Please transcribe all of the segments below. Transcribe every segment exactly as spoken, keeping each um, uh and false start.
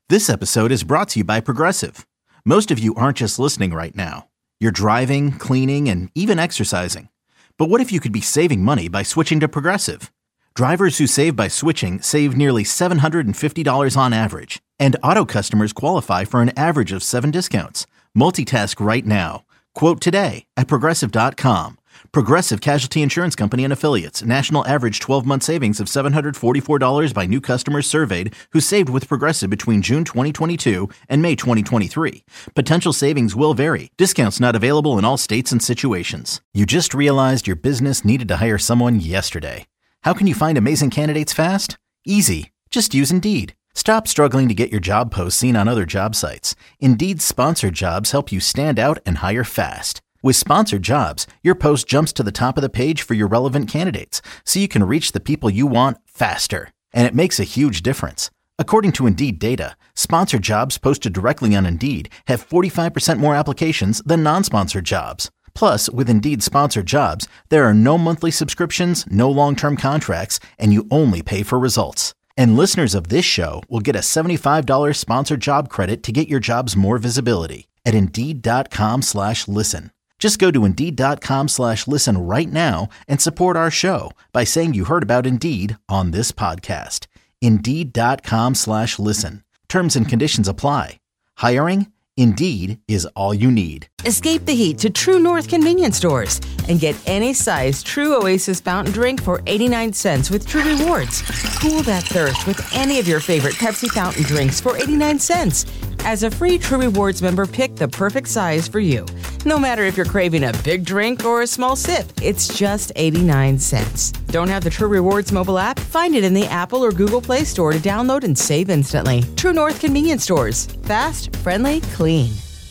This episode is brought to you by Progressive. Most of you aren't just listening right now. You're driving, cleaning, and even exercising. But what if you could be saving money by switching to Progressive? Drivers who save by switching save nearly seven hundred fifty dollars on average. And auto customers qualify for an average of seven discounts. Multitask right now. Quote today at Progressive dot com. Progressive Casualty Insurance Company and Affiliates. National average twelve-month savings of seven hundred forty-four dollars by new customers surveyed who saved with Progressive between June twenty twenty-two and May twenty twenty-three. Potential savings will vary. Discounts not available in all states and situations. You just realized your business needed to hire someone yesterday. How can you find amazing candidates fast? Easy. Just use Indeed. Stop struggling to get your job posts seen on other job sites. Indeed's sponsored jobs help you stand out and hire fast. With sponsored jobs, your post jumps to the top of the page for your relevant candidates, so you can reach the people you want faster. And it makes a huge difference. According to Indeed data, sponsored jobs posted directly on Indeed have forty-five percent more applications than non-sponsored jobs. Plus, with Indeed sponsored jobs, there are no monthly subscriptions, no long-term contracts, and you only pay for results. And listeners of this show will get a seventy-five dollars sponsored job credit to get your jobs more visibility at Indeed.com slash listen. Just go to Indeed.com slash listen right now and support our show by saying you heard about Indeed on this podcast. Indeed.com slash listen. Terms and conditions apply. Hiring? Indeed is all you need. Escape the heat to True North convenience stores and get any size True Oasis fountain drink for eighty-nine cents with True Rewards. Cool that thirst with any of your favorite Pepsi fountain drinks for eighty-nine cents. As a free True Rewards member, pick the perfect size for you. No matter if you're craving a big drink or a small sip, it's just eighty-nine cents. Don't have the True Rewards mobile app? Find it in the Apple or Google Play Store to download and save instantly. True North convenience stores. Fast, friendly, clean.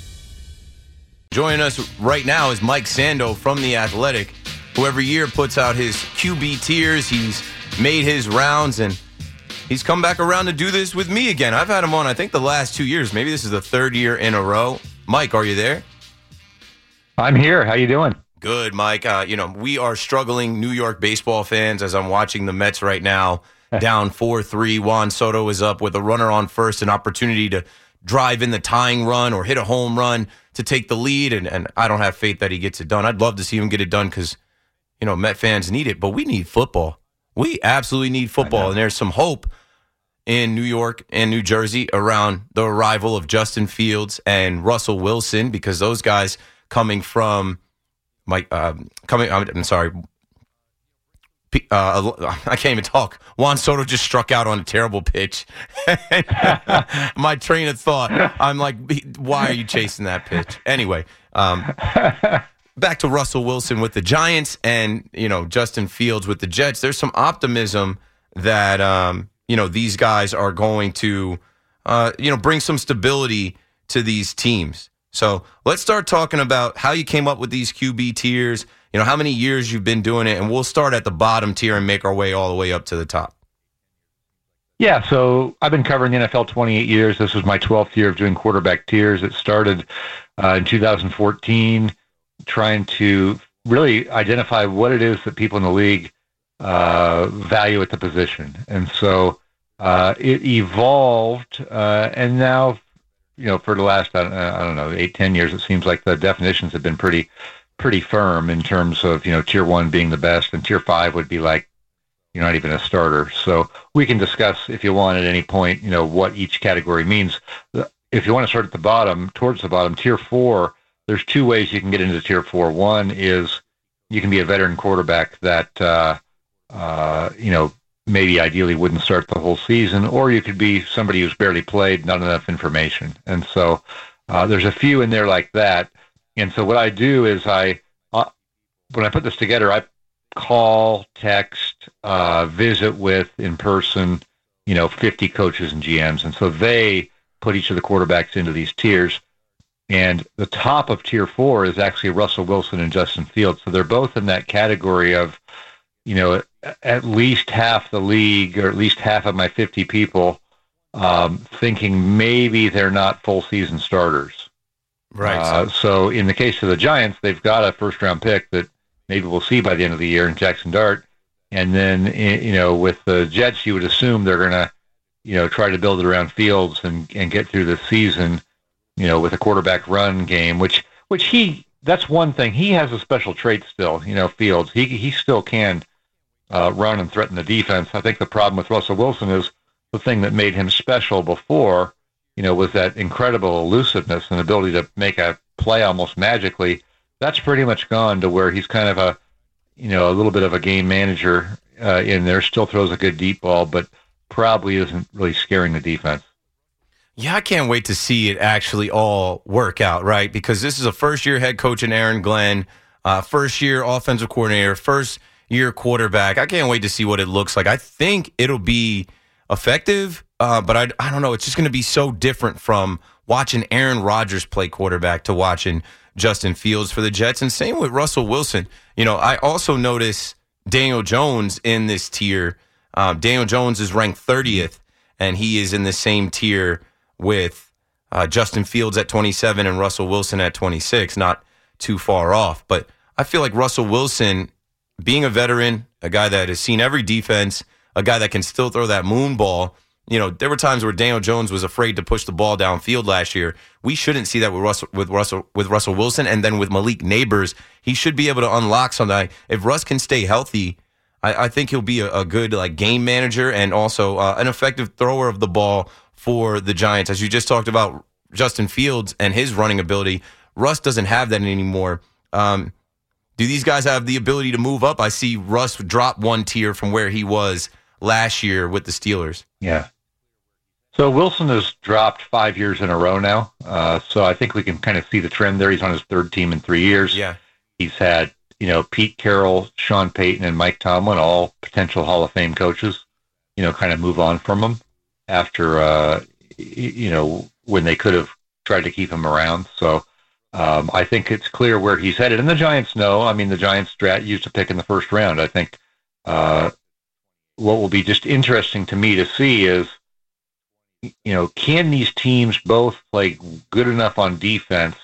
Joining us right now is Mike Sando from The Athletic, who every year puts out his Q B tiers. He's made his rounds, and he's come back around to do this with me again. I've had him on, I think, the last two years. Maybe this is the third year in a row. Mike, are you there? I'm here. How you doing? Good, Mike. Uh, you know, we are struggling New York baseball fans as I'm watching the Mets right now, down four three. Juan Soto is up with a runner on first, an opportunity to drive in the tying run or hit a home run to take the lead, and, and I don't have faith that he gets it done. I'd love to see him get it done because, you know, Met fans need it, but we need football. We absolutely need football, and there's some hope in New York and New Jersey around the arrival of Justin Fields and Russell Wilson, because those guys coming from Mike, um, coming. I'm, I'm sorry, uh, I can't even talk. Juan Soto just struck out on a terrible pitch. My train of thought, I'm like, why are you chasing that pitch? Anyway, um, back to Russell Wilson with the Giants and, you know, Justin Fields with the Jets. There's some optimism that, um, you know, these guys are going to, uh, you know, bring some stability to these teams. So let's start talking about how you came up with these Q B tiers, you know, how many years you've been doing it, and we'll start at the bottom tier and make our way all the way up to the top. Yeah, so I've been covering the N F L twenty-eight years. This was my twelfth year of doing quarterback tiers. It started uh, in two thousand fourteen, trying to really identify what it is that people in the league uh, value at the position. And so uh, it evolved, uh, and now, you know, for the last, I don't, I don't know, eight, ten years, it seems like the definitions have been pretty, pretty firm in terms of, you know, tier one being the best, and tier five would be like, you're not even a starter. So we can discuss, if you want, at any point, you know, what each category means. If you want to start at the bottom, towards the bottom, tier four, there's two ways you can get into tier four. One is you can be a veteran quarterback that, uh, uh, you know, maybe ideally wouldn't start the whole season, or you could be somebody who's barely played, not enough information. And so uh, there's a few in there like that. And so what I do is I, uh, when I put this together, I call, text, uh, visit with, in person, you know, fifty coaches and G Ms. And so they put each of the quarterbacks into these tiers. And the top of tier four is actually Russell Wilson and Justin Fields. So they're both in that category of, you know, at least half the league, or at least half of my fifty people, um, thinking maybe they're not full season starters. Right. Uh, so in the case of the Giants, they've got a first round pick that maybe we'll see by the end of the year in Jackson Dart. And then, you know, with the Jets, you would assume they're going to, you know, try to build it around Fields and, and get through the season, you know, with a quarterback run game, which which he that's one thing. He has a special trait still, you know, Fields. He he still can uh, run and threaten the defense. I think the problem with Russell Wilson is the thing that made him special before, you know, was that incredible elusiveness and ability to make a play almost magically. That's pretty much gone to where he's kind of a, you know, a little bit of a game manager uh, in there. Still throws a good deep ball, but probably isn't really scaring the defense. Yeah, I can't wait to see it actually all work out, right? Because this is a first-year head coach in Aaron Glenn, uh, first-year offensive coordinator, first-year quarterback. I can't wait to see what it looks like. I think it'll be effective, uh, but I, I don't know. It's just going to be so different from watching Aaron Rodgers play quarterback to watching Justin Fields for the Jets. And same with Russell Wilson. You know, I also notice Daniel Jones in this tier. Uh, Daniel Jones is ranked thirtieth, and he is in the same tier with uh, Justin Fields at twenty-seven and Russell Wilson at twenty-six, not too far off. But I feel like Russell Wilson, being a veteran, a guy that has seen every defense, a guy that can still throw that moon ball. You know, there were times where Daniel Jones was afraid to push the ball downfield last year. We shouldn't see that with Russell, with Russell, with Russell Wilson, and then with Malik Neighbors, he should be able to unlock something. If Russ can stay healthy, I, I think he'll be a, a good like game manager and also uh, an effective thrower of the ball for the Giants. As you just talked about Justin Fields and his running ability, Russ doesn't have that anymore. Um, do these guys have the ability to move up? I see Russ drop one tier from where he was last year with the Steelers. Yeah. So Wilson has dropped five years in a row now. Uh, so I think we can kind of see the trend there. He's on his third team in three years. Yeah. He's had, you know, Pete Carroll, Sean Payton, and Mike Tomlin, all potential Hall of Fame coaches, you know, kind of move on from him after, uh, you know, when they could have tried to keep him around. So um, I think it's clear where he's headed. And the Giants know. I mean, the Giants drat used a pick in the first round. I think uh, what will be just interesting to me to see is, you know, can these teams both play good enough on defense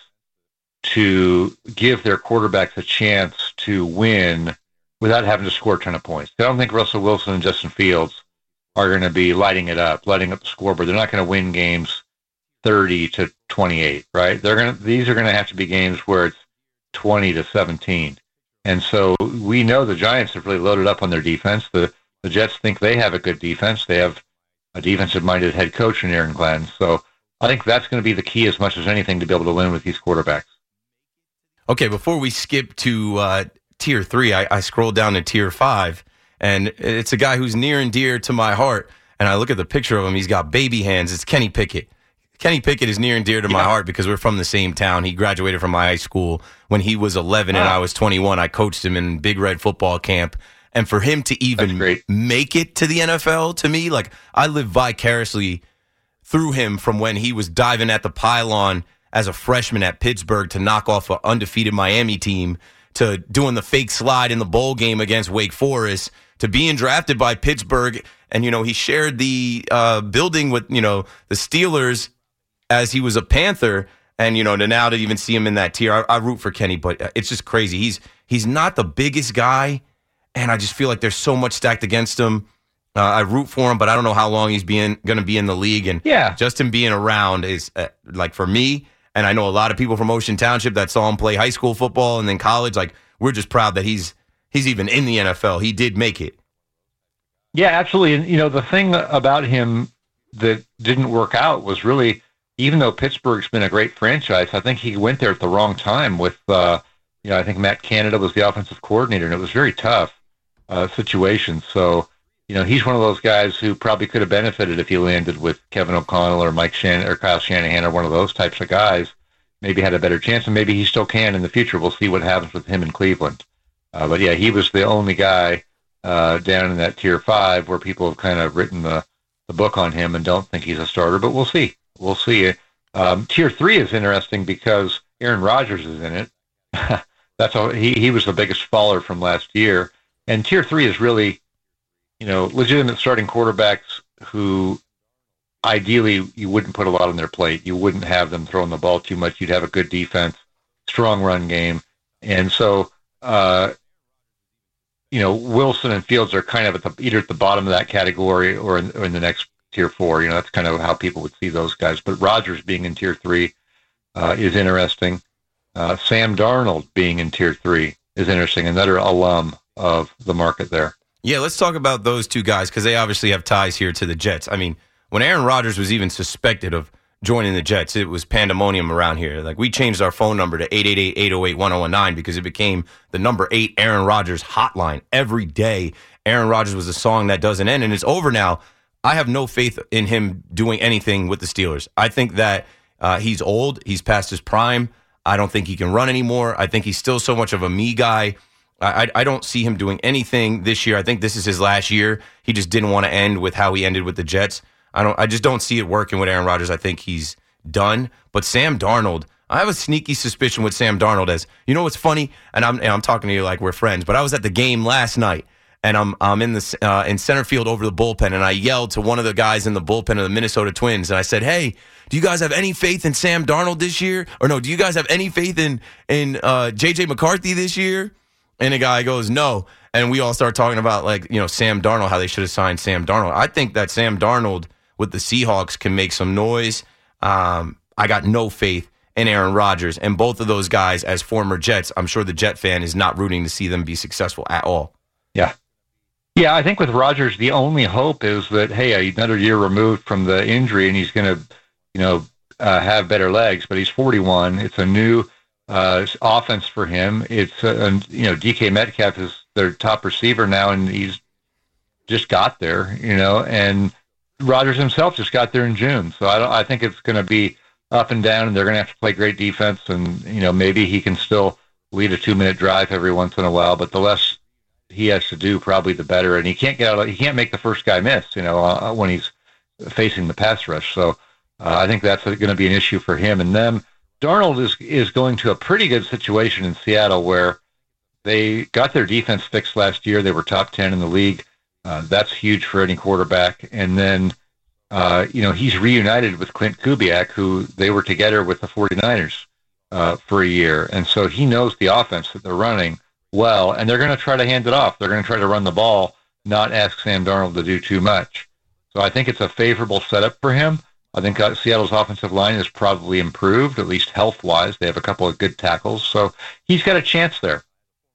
to give their quarterbacks a chance to win without having to score a ton of points? I don't think Russell Wilson and Justin Fields are going to be lighting it up, lighting up the scoreboard. They're not going to win games thirty to twenty-eight, right? They're going to, these are going to have to be games where it's twenty to seventeen. And so we know the Giants have really loaded up on their defense. The the Jets think they have a good defense. They have a defensive-minded head coach in Aaron Glenn. So I think that's going to be the key as much as anything to be able to win with these quarterbacks. Okay, before we skip to uh, tier three, I, I scrolled down to tier five, and it's a guy who's near and dear to my heart. And I look at the picture of him. He's got baby hands. It's Kenny Pickett. Kenny Pickett is near and dear to my yeah. heart because we're from the same town. He graduated from my high school when he was eleven, wow. and I was twenty-one. I coached him in Big Red football camp. And for him to even make it to the N F L, to me, like, I live vicariously through him from when he was diving at the pylon as a freshman at Pittsburgh to knock off an undefeated Miami team, to doing the fake slide in the bowl game against Wake Forest, to being drafted by Pittsburgh. And, you know, he shared the uh, building with, you know, the Steelers as he was a Panther. And, you know, to now to even see him in that tier, I, I root for Kenny, but it's just crazy. He's he's not the biggest guy. And I just feel like there's so much stacked against him. Uh, I root for him, but I don't know how long he's being going to be in the league. And yeah. just him being around is, uh, like, for me, and I know a lot of people from Ocean Township that saw him play high school football and then college, like, we're just proud that he's he's even in the N F L. He did make it. Yeah, absolutely. And, you know, the thing about him that didn't work out was really, even though Pittsburgh's been a great franchise, I think he went there at the wrong time with, uh, you know, I think Matt Canada was the offensive coordinator, and it was very tough. Uh, situation. So, you know, he's one of those guys who probably could have benefited if he landed with Kevin O'Connell or Mike Shan or Kyle Shanahan or one of those types of guys. Maybe had a better chance, and maybe he still can in the future. We'll see what happens with him in Cleveland. Uh, but yeah, he was the only guy uh, down in that tier five where people have kind of written the, the book on him and don't think he's a starter. But we'll see. We'll see. Um, tier three is interesting because Aaron Rodgers is in it. That's all. He he was the biggest faller from last year. And tier three is really, you know, legitimate starting quarterbacks who ideally you wouldn't put a lot on their plate. You wouldn't have them throwing the ball too much. You'd have a good defense, strong run game. And so, uh, you know, Wilson and Fields are kind of at the, either at the bottom of that category or in, or in the next tier four. You know, that's kind of how people would see those guys. But Rodgers being in tier three uh, is interesting. Uh, Sam Darnold being in tier three is interesting. Another alum of the market there. Yeah, let's talk about those two guys because they obviously have ties here to the Jets. I mean, when Aaron Rodgers was even suspected of joining the Jets, it was pandemonium around here. Like, we changed our phone number to eight eight eight, eight oh eight, one oh one nine because it became the number eight Aaron Rodgers hotline. Every day, Aaron Rodgers was a song that doesn't end, and it's over now. I have no faith in him doing anything with the Steelers. I think that uh, he's old. He's past his prime. I don't think he can run anymore. I think he's still so much of a me guy. I, I don't see him doing anything this year. I think this is his last year. He just didn't want to end with how he ended with the Jets. I don't. I just don't see it working with Aaron Rodgers. I think he's done. But Sam Darnold, I have a sneaky suspicion with Sam Darnold. As you know, what's funny, and I'm and I'm talking to you like we're friends. But I was at the game last night, and I'm I'm in the uh, in center field over the bullpen, and I yelled to one of the guys in the bullpen of the Minnesota Twins, and I said, "Hey, do you guys have any faith in Sam Darnold this year? Or no, do you guys have any faith in in uh, J J McCarthy this year?" And the guy goes, "No." And we all start talking about, like, you know, Sam Darnold, how they should have signed Sam Darnold. I think that Sam Darnold with the Seahawks can make some noise. Um, I got no faith in Aaron Rodgers. And both of those guys, as former Jets, I'm sure the Jet fan is not rooting to see them be successful at all. Yeah. Yeah, I think with Rodgers, the only hope is that, hey, another year removed from the injury, and he's going to, you know, uh, have better legs. But he's forty-one. It's a new Uh, offense for him. It's uh, and, you know, D K Metcalf is their top receiver now, and he's just got there. You know, and Rodgers himself just got there in June. So I don't, I think it's going to be up and down, and they're going to have to play great defense. And you know, maybe he can still lead a two-minute drive every once in a while, but the less he has to do, probably the better. And he can't get out. Of, he can't make the first guy miss. You know, uh, when he's facing the pass rush. So uh, I think that's going to be an issue for him and them. Darnold is is going to a pretty good situation in Seattle where they got their defense fixed last year. They were top ten in the league. Uh, that's huge for any quarterback. And then, uh, you know, he's reunited with Clint Kubiak, who they were together with the 49ers uh, for a year. And so he knows the offense that they're running well, and they're going to try to hand it off. They're going to try to run the ball, not ask Sam Darnold to do too much. So I think it's a favorable setup for him. I think uh, Seattle's offensive line is probably improved, at least health-wise. They have a couple of good tackles, so he's got a chance there.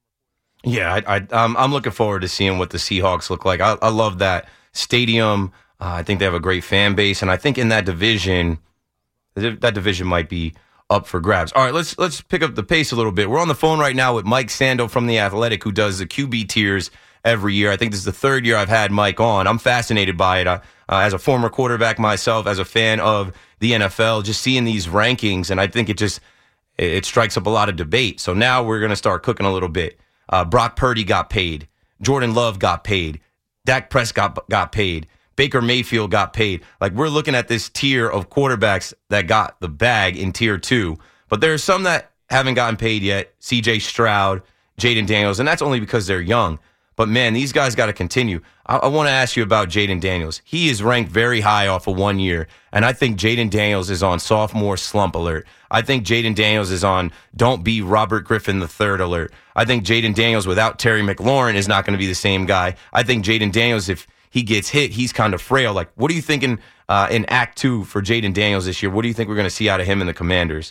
Yeah, I, I, um, I'm looking forward to seeing what the Seahawks look like. I, I love that stadium. Uh, I think they have a great fan base, and I think in that division, that division might be up for grabs. All right, let's let's pick up the pace a little bit. We're on the phone right now with Mike Sando from The Athletic, who does the Q B tiers every year. I think this is the third year I've had Mike on. I'm fascinated by it. I, Uh, as a former quarterback myself, as a fan of the N F L, just seeing these rankings, and I think it just it, it strikes up a lot of debate. So now we're going to start cooking a little bit. Uh, Brock Purdy got paid. Jordan Love got paid. Dak Prescott got paid. Baker Mayfield got paid. Like, we're looking at this tier of quarterbacks that got the bag in tier two. But there are some that haven't gotten paid yet. C J Stroud, Jaden Daniels, and that's only because they're young. But, man, these guys got to continue. I, I want to ask you about Jaden Daniels. He is ranked very high off of one year, and I think Jaden Daniels is on sophomore slump alert. I think Jaden Daniels is on don't be Robert Griffin the third alert. I think Jaden Daniels without Terry McLaurin is not going to be the same guy. I think Jaden Daniels, if he gets hit, he's kind of frail. Like, what are you thinking uh, in Act Two for Jaden Daniels this year? What do you think we're going to see out of him and the Commanders?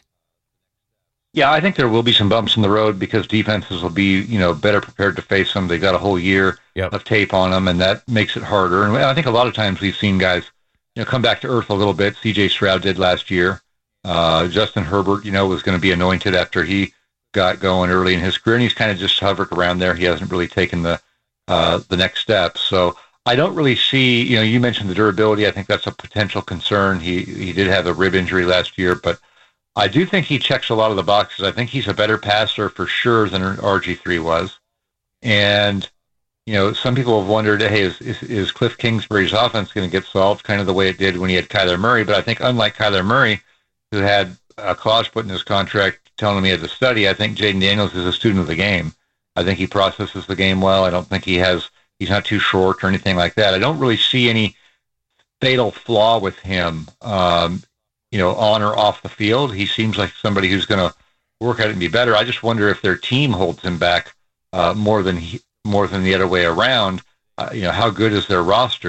Yeah, I think there will be some bumps in the road because defenses will be, you know, better prepared to face them. They've got a whole year yep. of tape on them, and that makes it harder. And I think a lot of times we've seen guys, you know, come back to earth a little bit. C J Stroud did last year. Uh, Justin Herbert, you know, was going to be anointed after he got going early in his career, and he's kind of just hovered around there. He hasn't really taken the uh, the next step. So I don't really see, you know, you mentioned the durability. I think that's a potential concern. He he did have a rib injury last year, but I do think he checks a lot of the boxes. I think he's a better passer for sure than R G three was. And, you know, some people have wondered, hey, is, is, is Cliff Kingsbury's offense going to get solved kind of the way it did when he had Kyler Murray? But I think unlike Kyler Murray, who had a clause put in his contract telling him he had to study, I think Jaden Daniels is a student of the game. I think he processes the game well. I don't think he has, he's not too short or anything like that. I don't really see any fatal flaw with him. Um, you know, on or off the field. He seems like somebody who's going to work at it and be better. I just wonder if their team holds him back uh, more than he, more than the other way around. Uh, you know, how good is their roster?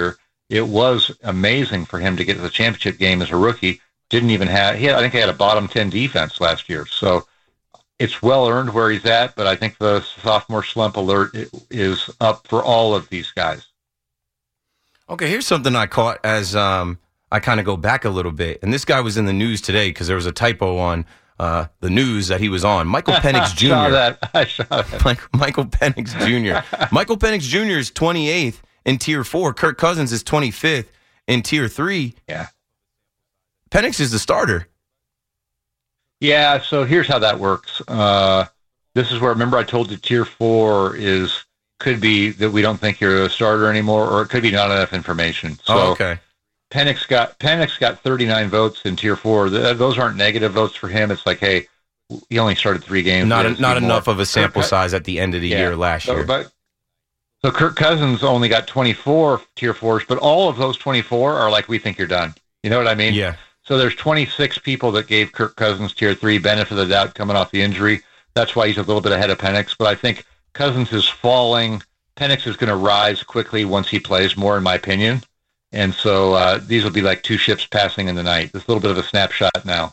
it was amazing for him to get to the championship game as a rookie. Didn't even have, he had, I think he had a bottom ten defense last year. So it's well earned where he's at, but I think the sophomore slump alert is up for all of these guys. Okay, here's something I caught as um, I kind of go back a little bit. And this guy was in the news today because there was a typo on uh, the news that he was on. Michael Penix Junior I saw that. I saw that. Mike, Michael Penix Junior Michael Penix Junior is twenty-eighth in Tier four. Kirk Cousins is twenty-fifth in Tier three. Yeah. Penix is the starter. Yeah, so here's how that works. Uh, this is where, remember I told you Tier four is could be that we don't think you're a starter anymore, or it could be not enough information. So oh, okay. Penix got Penix got thirty-nine votes in Tier four. The, those aren't negative votes for him. It's like, hey, he only started three games. Not a, not enough more. of a sample Kirk, size at the end of the yeah, year last so, year. But, so Kirk Cousins only got twenty-four Tier fours, but all of those twenty-four are like, we think you're done. You know what I mean? Yeah. So there's twenty-six people that gave Kirk Cousins Tier three benefit of the doubt coming off the injury. That's why he's a little bit ahead of Penix. But I think Cousins is falling. Penix is going to rise quickly once he plays more, in my opinion. And so uh, these will be like two ships passing in the night. It's a little bit of a snapshot now.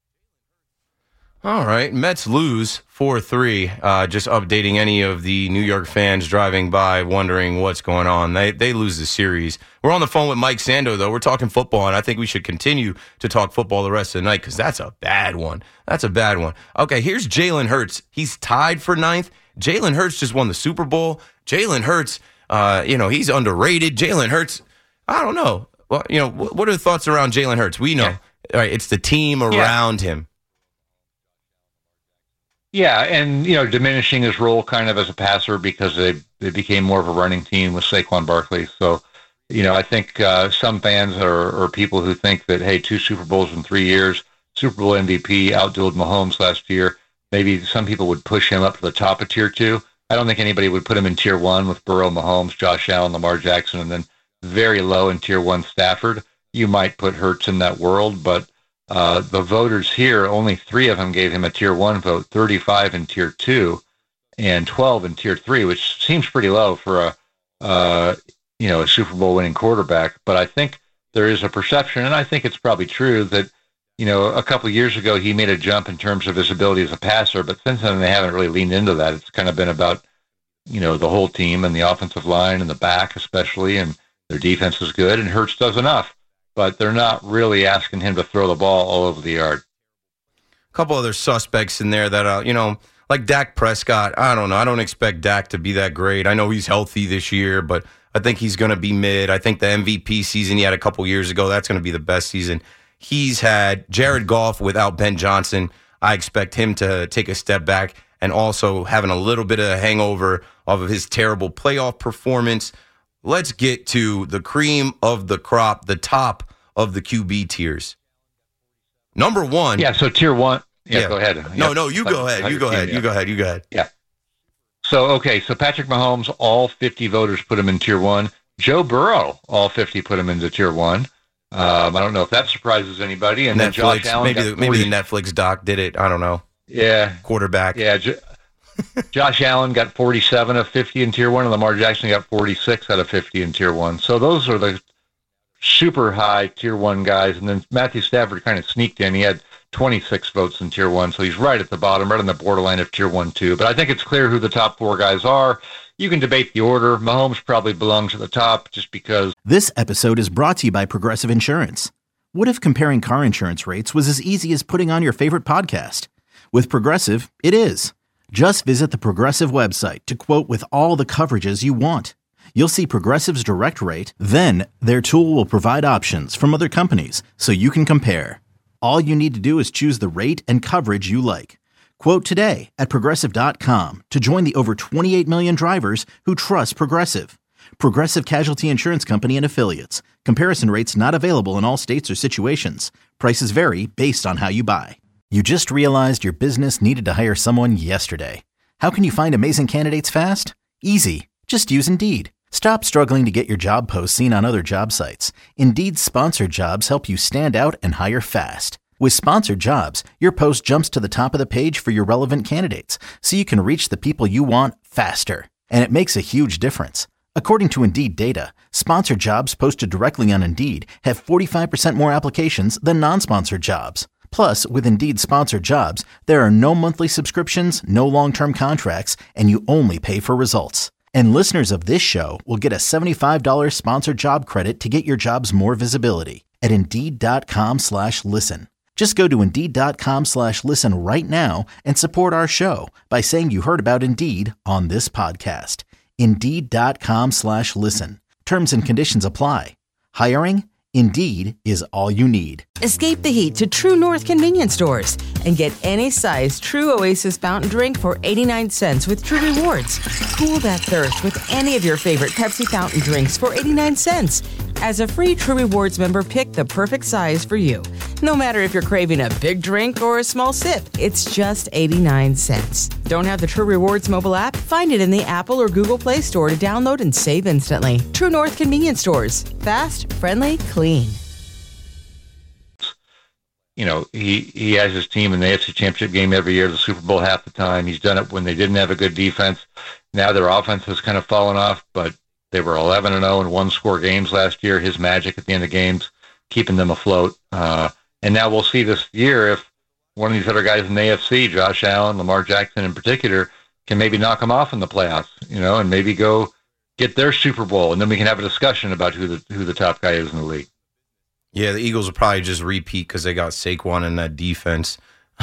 All right. Mets lose four three. Uh, just updating any of the New York fans driving by wondering what's going on. They they lose the series. We're on the phone with Mike Sando, though. We're talking football, and I think we should continue to talk football the rest of the night because that's a bad one. That's a bad one. Okay, here's Jalen Hurts. He's tied for ninth. Jalen Hurts just won the Super Bowl. Jalen Hurts, uh, you know, he's underrated. Jalen Hurts, I don't know. Well, you know, what are the thoughts around Jalen Hurts? We know, yeah. All right, it's the team around yeah. him. Yeah, and, you know, diminishing his role kind of as a passer because they, they became more of a running team with Saquon Barkley. So, you know, I think uh, some fans or, or people who think that, hey, two Super Bowls in three years, Super Bowl M V P, outdueled Mahomes last year, maybe some people would push him up to the top of Tier two. I don't think anybody would put him in Tier one with Burrow, Mahomes, Josh Allen, Lamar Jackson, and then very low in Tier one Stafford. You might put Hurts in that world, but Uh, the voters here, only three of them gave him a Tier one vote, thirty-five in Tier two, and twelve in Tier three, which seems pretty low for a, uh, you know, a Super Bowl winning quarterback. But I think there is a perception, and I think it's probably true, that, you know, a couple of years ago he made a jump in terms of his ability as a passer, but since then they haven't really leaned into that. It's kind of been about, you know, the whole team and the offensive line and the back especially, and their defense is good, and Hurts does enough. But they're not really asking him to throw the ball all over the yard. A couple other suspects in there that, uh, you know, like Dak Prescott. I don't know. I don't expect Dak to be that great. I know he's healthy this year, but I think he's going to be mid. I think the M V P season he had a couple years ago, that's going to be the best season he's had. Jared Goff without Ben Johnson, I expect him to take a step back and also having a little bit of a hangover off of his terrible playoff performance. Let's get to the cream of the crop, the top of the Q B tiers. Number one. Yeah, so tier one. Yeah, yeah. go ahead. No, yeah. no, you go ahead. You go ahead. You go ahead. You go ahead. Yeah. So, okay, so Patrick Mahomes, all fifty voters put him in tier one. Joe Burrow, all fifty put him into tier one. Um, I don't know if that surprises anybody. And Netflix, then Josh Allen maybe, the, maybe the Netflix doc did it. I don't know. Yeah. Quarterback. Yeah. Jo- Josh Allen got forty-seven of fifty in tier one, and Lamar Jackson got forty-six out of fifty in tier one. So those are the super high tier one guys. And then Matthew Stafford kind of sneaked in. He had twenty-six votes in tier one. So he's right at the bottom, right on the borderline of tier one, too. But I think it's clear who the top four guys are. You can debate the order. Mahomes probably belongs at the top just because. This episode is brought to you by Progressive Insurance. What if comparing car insurance rates was as easy as putting on your favorite podcast? With Progressive, it is. Just visit the Progressive website to quote with all the coverages you want. You'll see Progressive's direct rate, then their tool will provide options from other companies so you can compare. All you need to do is choose the rate and coverage you like. Quote today at Progressive dot com to join the over twenty-eight million drivers who trust Progressive. Progressive Casualty Insurance Company and Affiliates. Comparison rates not available in all states or situations. Prices vary based on how you buy. You just realized your business needed to hire someone yesterday. How can you find amazing candidates fast? Easy. Just use Indeed. Stop struggling to get your job posts seen on other job sites. Indeed's sponsored jobs help you stand out and hire fast. With sponsored jobs, your post jumps to the top of the page for your relevant candidates, so you can reach the people you want faster. And it makes a huge difference. According to Indeed data, sponsored jobs posted directly on Indeed have forty-five percent more applications than non-sponsored jobs. Plus, with Indeed sponsored jobs, there are no monthly subscriptions, no long-term contracts, and you only pay for results. And listeners of this show will get a seventy-five dollars sponsored job credit to get your jobs more visibility at Indeed.com slash listen. Just go to Indeed.com slash listen right now and support our show by saying you heard about Indeed on this podcast. Indeed.com slash listen. Terms and conditions apply. Hiring? Indeed is all you need. Escape the heat to True North convenience stores and get any size True Oasis fountain drink for eighty-nine cents with True Rewards. Cool that thirst with any of your favorite Pepsi fountain drinks for eighty-nine cents. As a free True Rewards member, pick the perfect size for you. No matter if you're craving a big drink or a small sip, it's just eighty-nine cents. Don't have the True Rewards mobile app? Find it in the Apple or Google Play Store to download and save instantly. True North convenience stores. Fast, friendly, clean. You know, he, he has his team in the A F C Championship game every year, the Super Bowl half the time. He's done it when they didn't have a good defense. Now their offense has kind of fallen off, but they were eleven and oh in one-score games last year. His magic at the end of games, keeping them afloat. Uh, and now we'll see this year if one of these other guys in the A F C, Josh Allen, Lamar Jackson in particular, can maybe knock them off in the playoffs, you know, and maybe go get their Super Bowl, and then we can have a discussion about who the who the top guy is in the league. Yeah, the Eagles will probably just repeat because they got Saquon in that defense.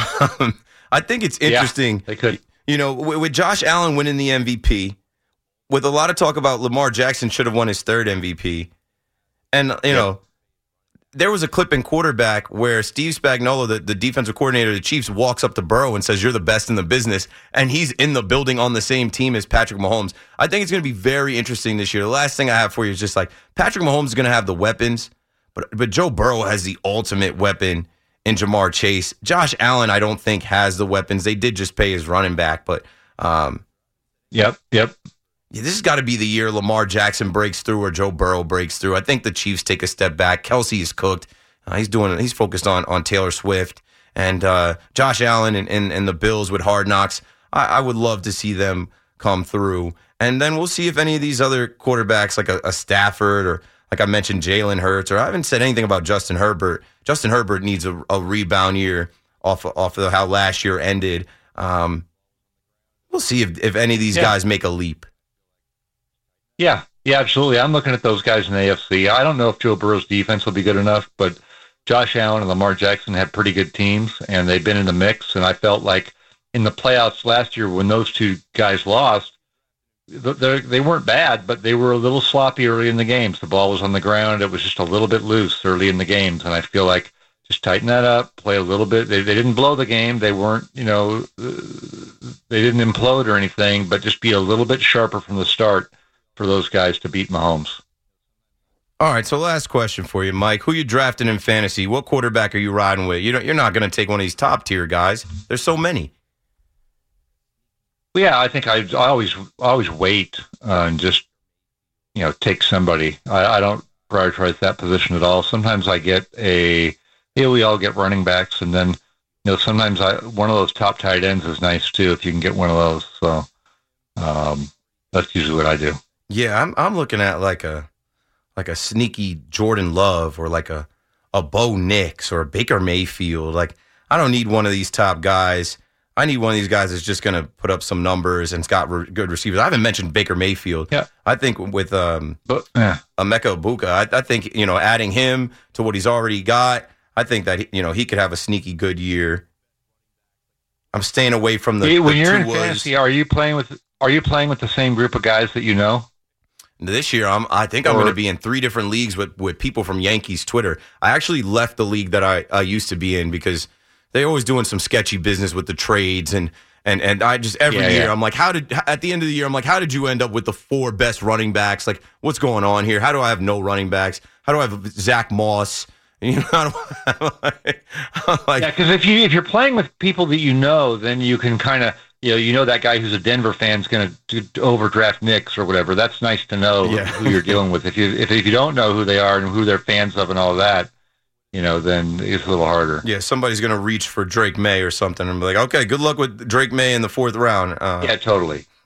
I think it's interesting. Yeah, they could. You know, with, with Josh Allen winning the M V P, with a lot of talk about Lamar Jackson should have won his third M V P. And, you yeah. know, there was a clip in Quarterback where Steve Spagnuolo, the, the defensive coordinator of the Chiefs, walks up to Burrow and says, "You're the best in the business." And he's in the building on the same team as Patrick Mahomes. I think it's going to be very interesting this year. The last thing I have for you is just like Patrick Mahomes is going to have the weapons, but but Joe Burrow has the ultimate weapon in Jamar Chase. Josh Allen, I don't think, has the weapons. They did just pay his running back, but um, yep, yep. Yeah, this has got to be the year Lamar Jackson breaks through or Joe Burrow breaks through. I think the Chiefs take a step back. Kelsey is cooked. Uh, he's doing. He's focused on on Taylor Swift and uh, Josh Allen and, and and the Bills with Hard Knocks. I, I would love to see them come through, and then we'll see if any of these other quarterbacks, like a, a Stafford or like I mentioned, Jalen Hurts, or I haven't said anything about Justin Herbert. Justin Herbert needs a, a rebound year off of, off of how last year ended. Um, we'll see if if any of these yeah. guys make a leap. Yeah, yeah, absolutely. I'm looking at those guys in the A F C. I don't know if Joe Burrow's defense will be good enough, but Josh Allen and Lamar Jackson have pretty good teams, and they've been in the mix. And I felt like in the playoffs last year when those two guys lost, they weren't bad, but they were a little sloppy early in the games. The ball was on the ground. It was just a little bit loose early in the games, and I feel like just tighten that up, play a little bit. They, they didn't blow the game. They weren't, you know, they didn't implode or anything, but just be a little bit sharper from the start for those guys to beat Mahomes. All right, so last question for you, Mike. Who you drafting in fantasy? What quarterback are you riding with? You don't, you're not going to take one of these top-tier guys. There's so many. Well, yeah, I think I, I always always wait uh, and just, you know, take somebody. I, I don't prioritize that position at all. Sometimes I get a, you know, we all get running backs, and then, you know, sometimes I one of those top tight ends is nice, too, if you can get one of those. So um, that's usually what I do. Yeah, I'm I'm looking at like a like a sneaky Jordan Love or like a a Bo Nix or a Baker Mayfield. Like, I don't need one of these top guys. I need one of these guys that's just going to put up some numbers and's got re- good receivers. I haven't mentioned Baker Mayfield. Yeah, I think with um but, yeah. Emeka Egbuka, I, I think, you know, adding him to what he's already got, I think that, you know, he could have a sneaky good year. I'm staying away from the. Yeah, when the you're Tuas. in fantasy, are you playing with are you playing with the same group of guys that you know? This year, I'm, I think I'm going to be in three different leagues with, with people from Yankees Twitter. I actually left the league that I, I used to be in because they're always doing some sketchy business with the trades. And and, and I just, every yeah, year, yeah. I'm like, how did, at the end of the year, I'm like, how did you end up with the four best running backs? Like, what's going on here? How do I have no running backs? How do I have Zach Moss? You know, how do I, like, yeah, because if, you, if you're playing with people that you know, then you can kind of, you know, you know that guy who's a Denver fan is going to overdraft Knicks or whatever. That's nice to know yeah. who you're dealing with. If you if, if you don't know who they are and who they're fans of and all that, you know, then it's a little harder. Yeah, somebody's going to reach for Drake May or something and be like, okay, good luck with Drake May in the fourth round. Uh, yeah, totally.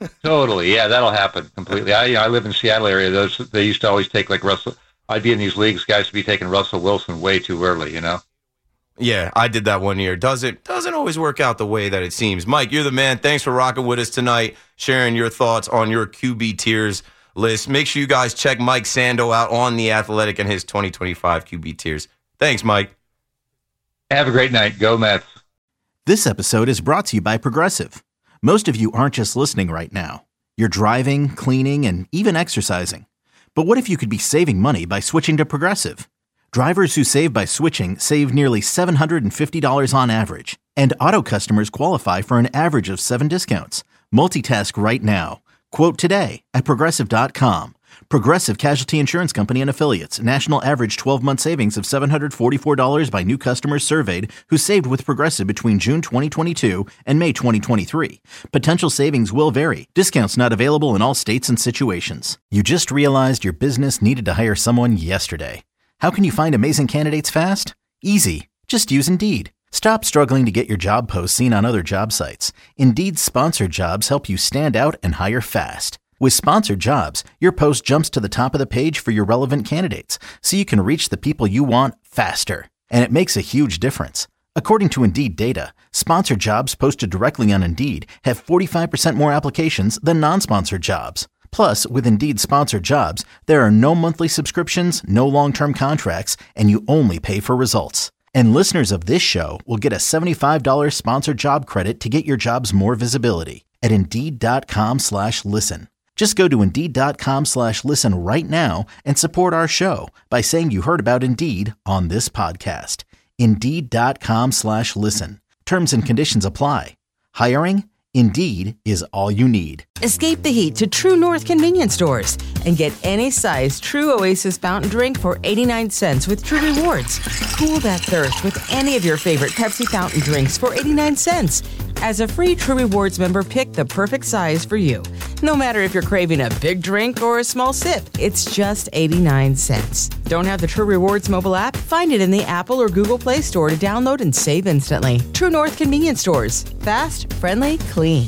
Totally. Yeah, that'll happen completely. I, you know, I live in the Seattle area. Those they used to always take like Russell. I'd be in these leagues, guys would be taking Russell Wilson way too early, you know? Yeah, I did that one year. Doesn't doesn't always work out the way that it seems. Mike, you're the man. Thanks for rocking with us tonight, sharing your thoughts on your Q B tiers list. Make sure you guys check Mike Sando out on The Athletic and his twenty twenty-five Q B tiers. Thanks, Mike. Have a great night. Go Mets. This episode is brought to you by Progressive. Most of you aren't just listening right now. You're driving, cleaning, and even exercising. But what if you could be saving money by switching to Progressive? Drivers who save by switching save nearly seven hundred fifty dollars on average. And auto customers qualify for an average of seven discounts. Multitask right now. Quote today at Progressive dot com. Progressive Casualty Insurance Company and Affiliates. National average twelve-month savings of seven hundred forty-four dollars by new customers surveyed who saved with Progressive between June twenty twenty-two and May twenty twenty-three. Potential savings will vary. Discounts not available in all states and situations. You just realized your business needed to hire someone yesterday. How can you find amazing candidates fast? Easy. Just use Indeed. Stop struggling to get your job posts seen on other job sites. Indeed's sponsored jobs help you stand out and hire fast. With sponsored jobs, your post jumps to the top of the page for your relevant candidates, so you can reach the people you want faster. And it makes a huge difference. According to Indeed data, sponsored jobs posted directly on Indeed have forty-five percent more applications than non-sponsored jobs. Plus, with Indeed sponsored jobs, there are no monthly subscriptions, no long-term contracts, and you only pay for results. And listeners of this show will get a seventy-five dollars sponsored job credit to get your jobs more visibility at Indeed.com slash listen. Just go to Indeed.com slash listen right now and support our show by saying you heard about Indeed on this podcast. Indeed.com slash listen. Terms and conditions apply. Hiring? Indeed is all you need. Escape the heat to True North convenience stores and get any size True Oasis fountain drink for eighty-nine cents with True Rewards. Cool that thirst with any of your favorite Pepsi fountain drinks for eighty-nine cents. As a free True Rewards member, pick the perfect size for you. No matter if you're craving a big drink or a small sip, it's just eighty-nine cents. Don't have the True Rewards mobile app? Find it in the Apple or Google Play Store to download and save instantly. True North convenience stores. Fast, friendly, clean.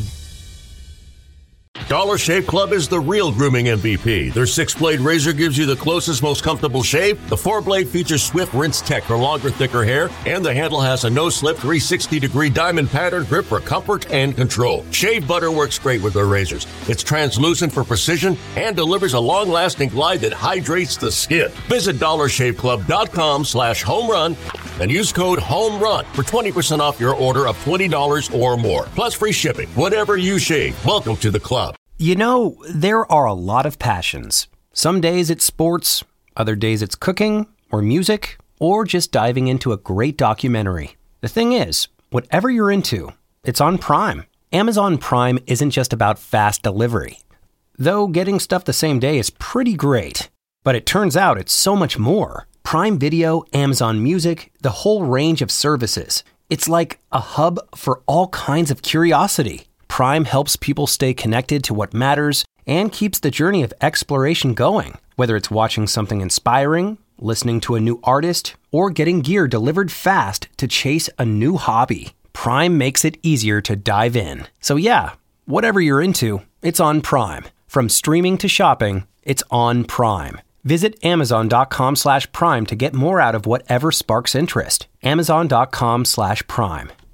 Dollar Shave Club is the real grooming M V P. Their six-blade razor gives you the closest, most comfortable shave. The four-blade features Swift Rinse Tech for longer, thicker hair. And the handle has a no-slip three hundred sixty degree diamond pattern grip for comfort and control. Shave butter works great with their razors. It's translucent for precision and delivers a long-lasting glide that hydrates the skin. Visit dollar shave club dot com slash home run and use code HOMERUN for twenty percent off your order of twenty dollars or more. Plus free shipping. Whatever you shave, welcome to the club. You know, there are a lot of passions. Some days it's sports, other days it's cooking or music, or just diving into a great documentary. The thing is, whatever you're into, it's on Prime. Amazon Prime isn't just about fast delivery. Though getting stuff the same day is pretty great. But it turns out it's so much more. Prime Video, Amazon Music, the whole range of services. It's like a hub for all kinds of curiosity. Prime helps people stay connected to what matters and keeps the journey of exploration going. Whether it's watching something inspiring, listening to a new artist, or getting gear delivered fast to chase a new hobby, Prime makes it easier to dive in. So yeah, whatever you're into, it's on Prime. From streaming to shopping, it's on Prime. Visit amazon.com slash prime to get more out of whatever sparks interest. Amazon.com slash prime.